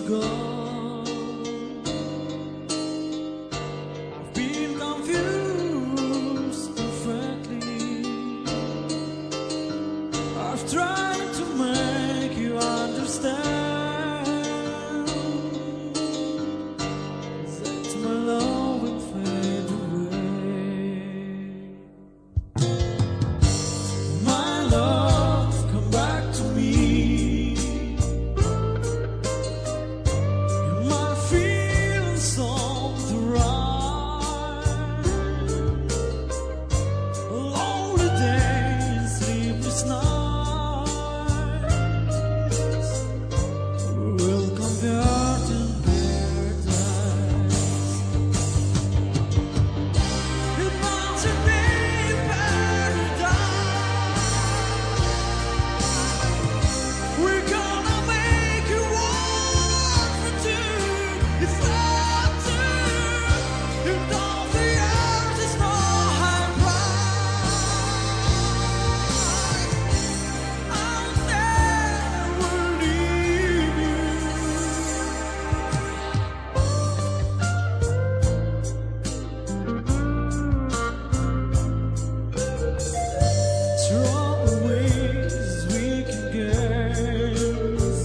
gone. I've been confused perfectly. I've tried to make you understand that my love will fade away. My love, come back to me. You might feel something right. Lonely days, sleepless nights will convert in paradise. It must be paradise. We're gonna make it work for two. It's not true. You know the earth is no high price. I'll never leave you. Throw away these weekend games.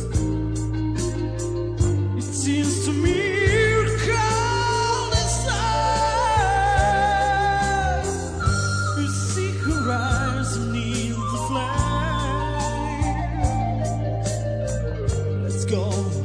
It seems to me you're cold inside. You see horizon neath the flame. Let's go.